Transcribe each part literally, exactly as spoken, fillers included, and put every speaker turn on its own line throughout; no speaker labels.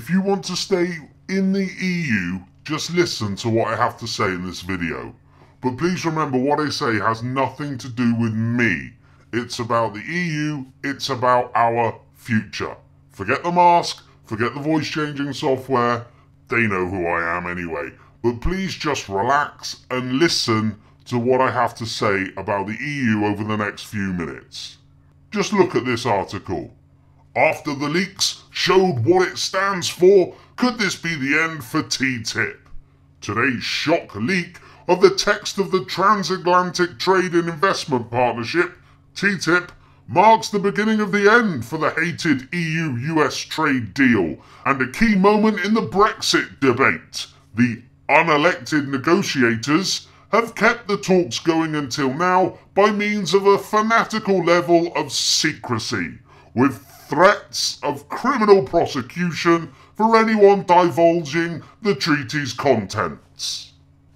If you want to stay in the E U, just listen to what I have to say in this video. But please remember, what I say has nothing to do with me. It's about the E U, it's about our future. Forget the mask, forget the voice changing software, they know who I am anyway. But please just relax and listen to what I have to say about the E U over the next few minutes. Just look at this article. After the leaks showed what it stands for, could this be the end for T TIP? Today's shock leak of the text of the Transatlantic Trade and Investment Partnership, T TIP, marks the beginning of the end for the hated E U U S trade deal and a key moment in the Brexit debate. The unelected negotiators have kept the talks going until now by means of a fanatical level of secrecy, with threats of criminal prosecution for anyone divulging the treaty's contents.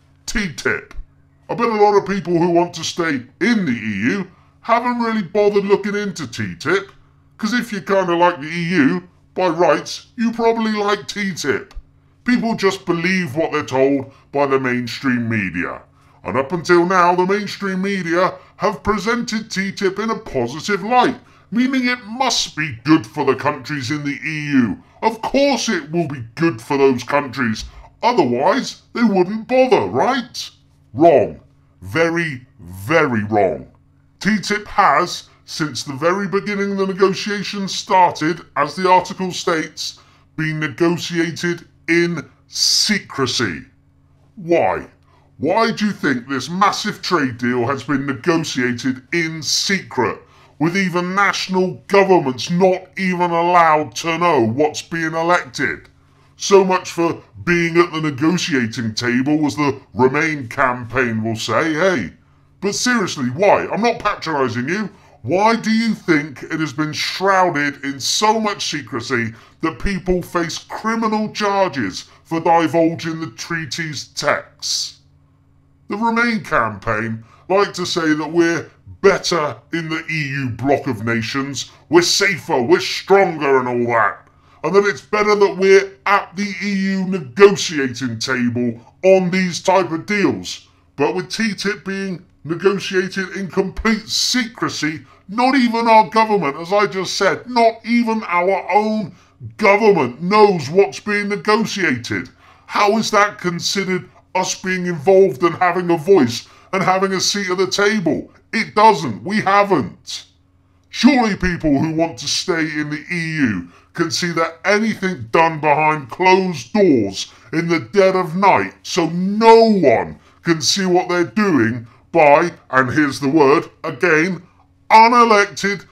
T TIP. I bet a lot of people who want to stay in the E U haven't really bothered looking into T TIP, because if you kind of like the E U, by rights, you probably like T TIP. People just believe what they're told by the mainstream media. And up until now, the mainstream media have presented T TIP in a positive light, meaning it must be good for the countries in the E U. Of course it will be good for those countries, otherwise they wouldn't bother, right? Wrong. Very, very wrong. T TIP has, since the very beginning the negotiations started, as the article states, been negotiated in secrecy. Why? Why do you think this massive trade deal has been negotiated in secret, with even national governments not even allowed to know what's being elected? So much for being at the negotiating table, as the Remain campaign will say, hey. But seriously, why? I'm not patronising you. Why do you think it has been shrouded in so much secrecy that people face criminal charges for divulging the treaty's texts? The Remain campaign like to say that we're better in the E U bloc of nations, we're safer, we're stronger and all that, and that it's better that we're at the E U negotiating table on these type of deals. But with T TIP being negotiated in complete secrecy, not even our government, as I just said, not even our own government knows what's being negotiated. How is that considered us being involved and having a voice and having a seat at the table? It doesn't. We haven't. Surely people who want to stay in the E U can see that anything done behind closed doors in the dead of night, so no one can see what they're doing, by, and here's the word, again, unelected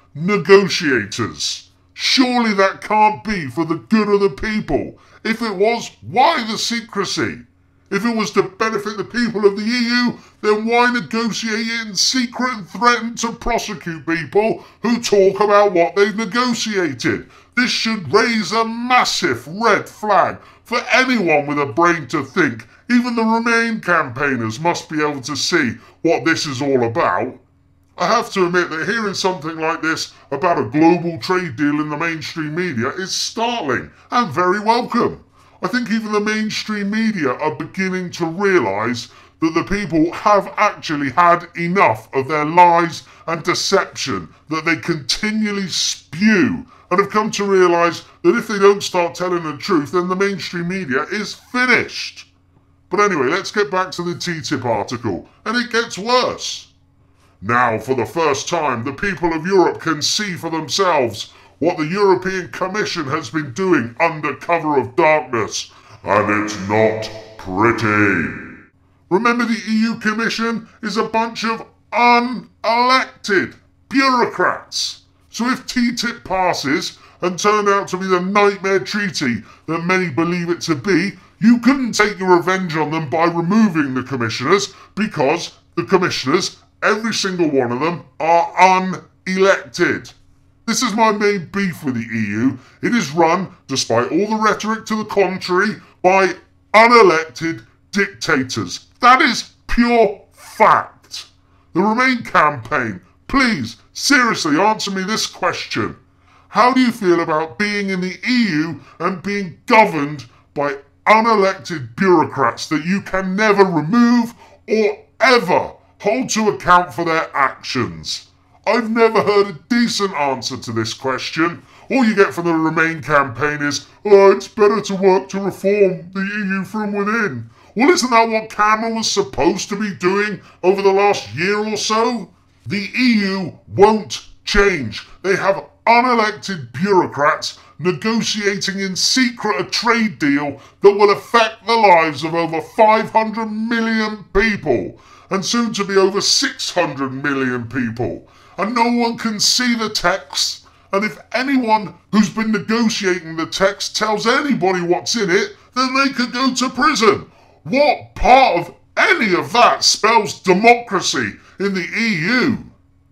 negotiators. Surely that can't be for the good of the people. If it was, why the secrecy? If it was to benefit the people of the E U, then why negotiate it in secret and threaten to prosecute people who talk about what they've negotiated? This should raise a massive red flag for anyone with a brain to think. Even the Remain campaigners must be able to see what this is all about. I have to admit that hearing something like this about a global trade deal in the mainstream media is startling and very welcome. I think even the mainstream media are beginning to realise that the people have actually had enough of their lies and deception that they continually spew, and have come to realise that if they don't start telling the truth, then the mainstream media is finished. But anyway, let's get back to the T TIP article, and it gets worse. Now, for the first time, the people of Europe can see for themselves what the European Commission has been doing under cover of darkness, and it's not pretty. Remember, the E U Commission is a bunch of unelected bureaucrats. So if T TIP passes and turned out to be the nightmare treaty that many believe it to be, you couldn't take your revenge on them by removing the commissioners, because the commissioners, every single one of them, are unelected. This is my main beef with the E U. It is run, despite all the rhetoric to the contrary, by unelected dictators. That is pure fact. The Remain campaign, please, seriously answer me this question. how do you feel about being in the E U and being governed by unelected bureaucrats that you can never remove or ever hold to account for their actions? I've never heard a decent answer to this question. All you get from the Remain campaign is, oh, it's better to work to reform the E U from within. Well, isn't that what Cameron was supposed to be doing over the last year or so? The E U won't change. They have unelected bureaucrats negotiating in secret a trade deal that will affect the lives of over five hundred million people, and soon to be over six hundred million people. And no one can see the text. And if anyone who's been negotiating the text tells anybody what's in it, then they could go to prison. What part of any of that spells democracy in the E U?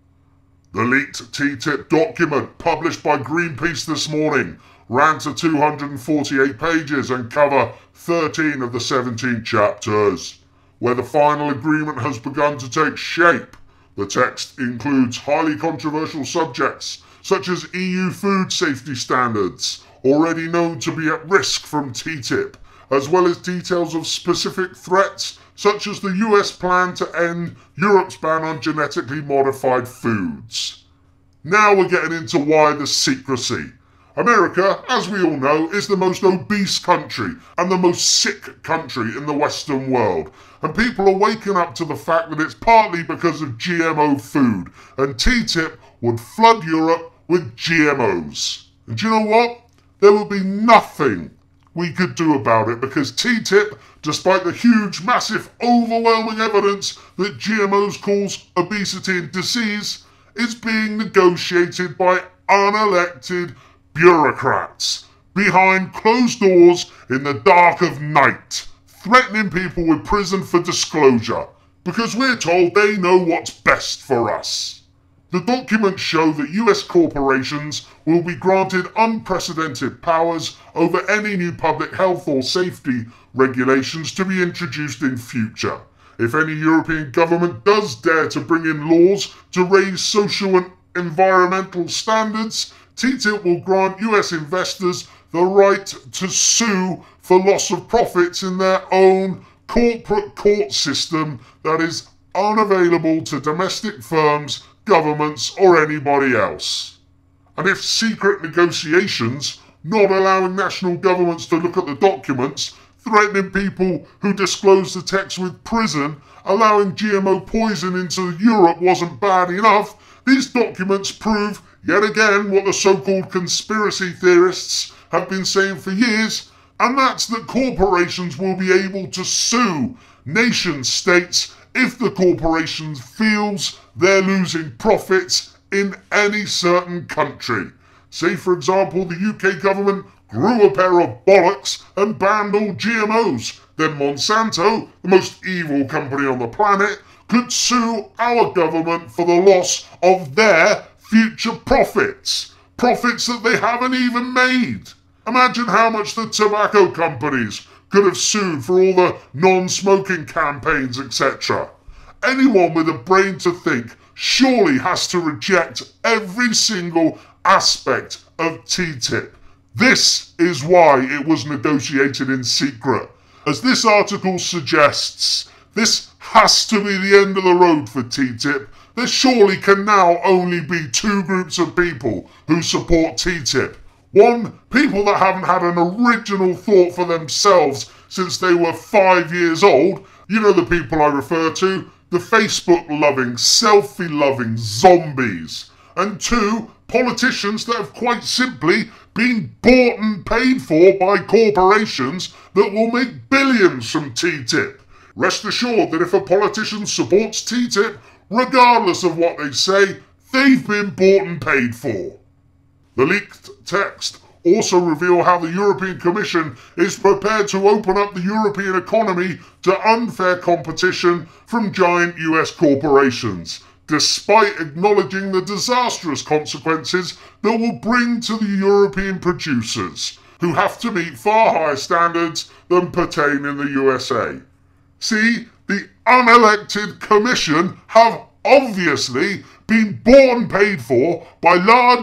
The leaked T T I P document published by Greenpeace this morning ran to two hundred forty-eight pages and cover thirteen of the seventeen chapters. Where the final agreement has begun to take shape, the text includes highly controversial subjects such as E U food safety standards, already known to be at risk from T T I P, as well as details of specific threats such as the U S plan to end Europe's ban on genetically modified foods. Now we're getting into why the secrecy. America, as we all know, is the most obese country and the most sick country in the Western world. And people are waking up to the fact that it's partly because of G M O food, and T T I P would flood Europe with G M Os. And do you know what? There would be nothing we could do about it, because T T I P, despite the huge, massive, overwhelming evidence that G M Os cause obesity and disease, is being negotiated by unelected bureaucrats behind closed doors in the dark of night, threatening people with prison for disclosure, because we're told they know what's best for us. The documents show that U S corporations will be granted unprecedented powers over any new public health or safety regulations to be introduced in future. If any European government does dare to bring in laws to raise social and environmental standards, T T I P will grant U S investors the right to sue for loss of profits in their own corporate court system that is unavailable to domestic firms, governments, or anybody else. And if secret negotiations, not allowing national governments to look at the documents, threatening people who disclose the text with prison, allowing G M O poison into Europe wasn't bad enough, these documents prove yet again what the so-called conspiracy theorists have been saying for years, and that's that corporations will be able to sue nation states if the corporation feels they're losing profits in any certain country. Say, for example, the U K government grew a pair of bollocks and banned all G M Os. Then Monsanto, the most evil company on the planet, could sue our government for the loss of their future profits. Profits that they haven't even made. Imagine how much the tobacco companies could have sued for all the non-smoking campaigns, et cetera. Anyone with a brain to think surely has to reject every single aspect of T T I P. This is why it was negotiated in secret. As this article suggests, this has to be the end of the road for T T I P. There surely can now only be two groups of people who support T T I P. One, people that haven't had an original thought for themselves since they were five years old. You know the people I refer to, the Facebook-loving, selfie-loving zombies. And two, politicians that have quite simply been bought and paid for by corporations that will make billions from T T I P. Rest assured that if a politician supports T T I P, regardless of what they say, they've been bought and paid for. The leaked text also reveal how the European Commission is prepared to open up the European economy to unfair competition from giant U S corporations, despite acknowledging the disastrous consequences that will bring to the European producers, who have to meet far higher standards than pertain in the U S A. See, the unelected Commission have obviously been bought and paid for by large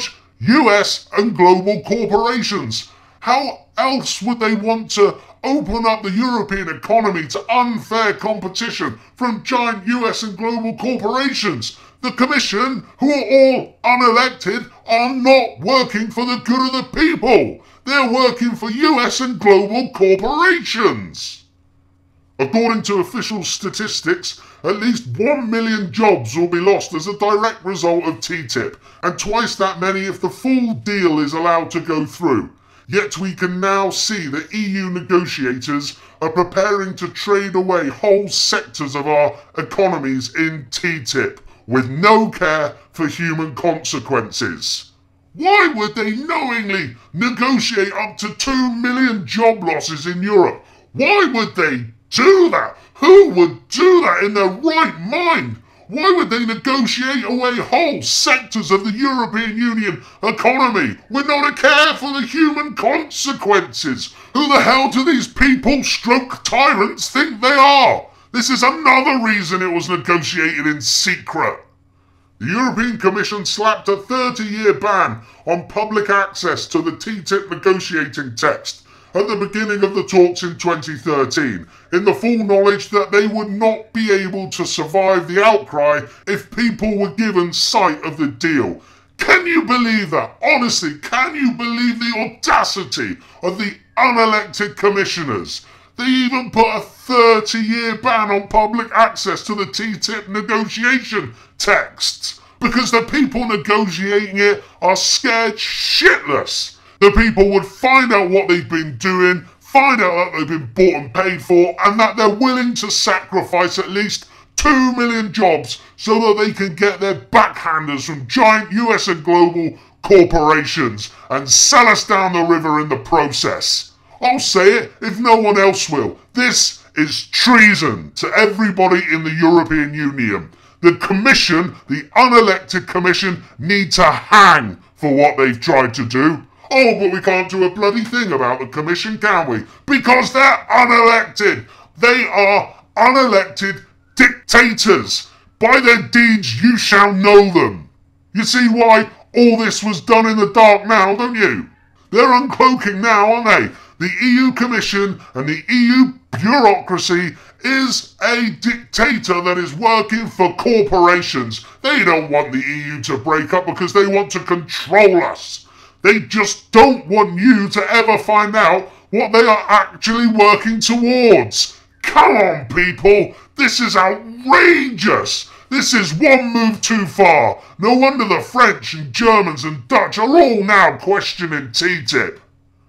U S and global corporations. How else would they want to open up the European economy to unfair competition from giant U S and global corporations? The Commission, who are all unelected, are not working for the good of the people. They're working for U S and global corporations. According to official statistics, at least one million jobs will be lost as a direct result of T T I P, and twice that many if the full deal is allowed to go through. Yet we can now see that E U negotiators are preparing to trade away whole sectors of our economies in T T I P, with no care for human consequences. Why would they knowingly negotiate up to two million job losses in Europe? Why would they do that? Who would do that in their right mind? Why would they negotiate away whole sectors of the European Union economy with not a care for the human consequences? Who the hell do these people stroke tyrants think they are? This is another reason it was negotiated in secret. The European Commission slapped a thirty-year ban on public access to the T T I P negotiating text at the beginning of the talks in twenty thirteen, in the full knowledge that they would not be able to survive the outcry if people were given sight of the deal. Can you believe that? Honestly, can you believe the audacity of the unelected commissioners? They even put a thirty-year ban on public access to the T T I P negotiation texts because the people negotiating it are scared shitless. The people would find out what they've been doing, find out that they've been bought and paid for, and that they're willing to sacrifice at least two million jobs so that they can get their backhanders from giant U S and global corporations and sell us down the river in the process. I'll say it if no one else will. This is treason to everybody in the European Union. The Commission, the unelected Commission, need to hang for what they've tried to do. Oh, but we can't do a bloody thing about the Commission, can we? Because they're unelected. They are unelected dictators. By their deeds you shall know them. You see why all this was done in the dark now, don't you? They're uncloaking now, aren't they? The E U Commission and the E U bureaucracy is a dictator that is working for corporations. They don't want the E U to break up because they want to control us. They just don't want you to ever find out what they are actually working towards. Come on, people. This is outrageous. This is one move too far. No wonder the French and Germans and Dutch are all now questioning T T I P.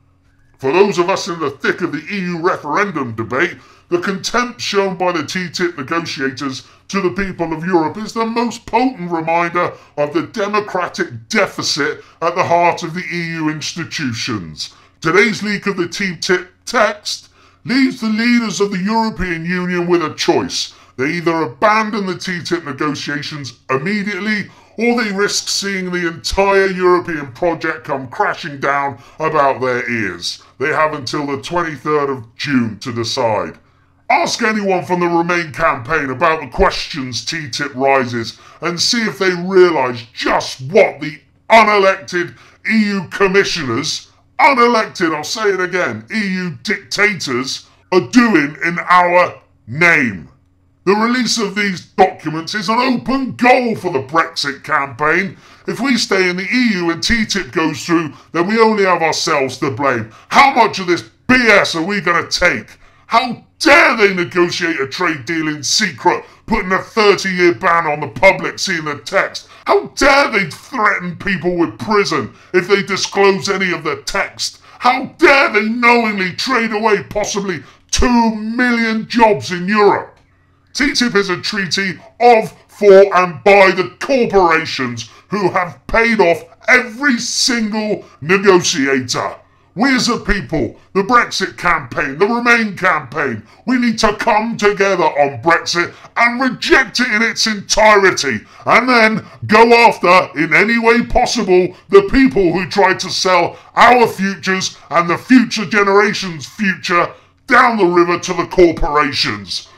For those of us in the thick of the E U referendum debate, the contempt shown by the T T I P negotiators to the people of Europe is the most potent reminder of the democratic deficit at the heart of the E U institutions. Today's leak of the T T I P text leaves the leaders of the European Union with a choice. They either abandon the T T I P negotiations immediately, or they risk seeing the entire European project come crashing down about their ears. They have until the twenty-third of June to decide. Ask anyone from the Remain campaign about the questions T T I P raises and see if they realise just what the unelected E U commissioners, unelected, I'll say it again, E U dictators, are doing in our name. The release of these documents is an open goal for the Brexit campaign. If we stay in the E U and T T I P goes through, then we only have ourselves to blame. How much of this B S are we going to take? How dare they negotiate a trade deal in secret, putting a thirty-year ban on the public seeing the text? How dare they threaten people with prison if they disclose any of the text? How dare they knowingly trade away possibly two million jobs in Europe? T T I P is a treaty of, for and by the corporations who have paid off every single negotiator. We as a people, the Brexit campaign, the Remain campaign, we need to come together on Brexit and reject it in its entirety, and then go after, in any way possible, the people who try to sell our futures and the future generations' future down the river to the corporations.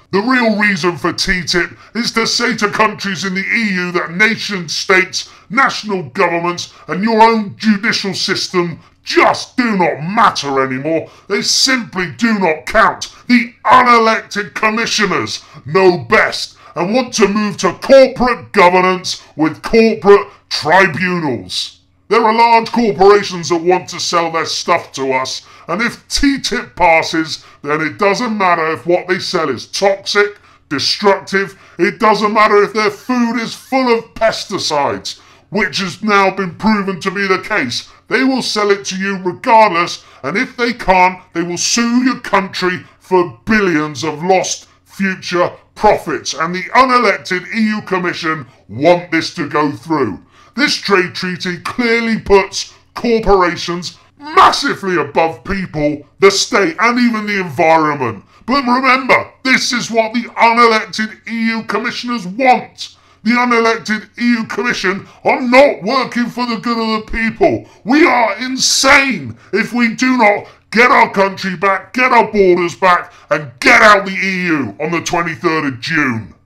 The real reason for T T I P is to say to countries in the E U that nation states, national governments and your own judicial system just do not matter anymore. They simply do not count. The unelected commissioners know best and want to move to corporate governance with corporate tribunals. There are large corporations that want to sell their stuff to us, and if T T I P passes, then it doesn't matter if what they sell is toxic, destructive, it doesn't matter if their food is full of pesticides, which has now been proven to be the case. They will sell it to you regardless, and if they can't, they will sue your country for billions of lost future profits, and the unelected E U Commission want this to go through. This trade treaty clearly puts corporations massively above people, the state, and even the environment. But remember, this is what the unelected E U commissioners want. The unelected E U Commission are not working for the good of the people. We are insane if we do not get our country back, get our borders back, and get out the E U on the twenty-third of June.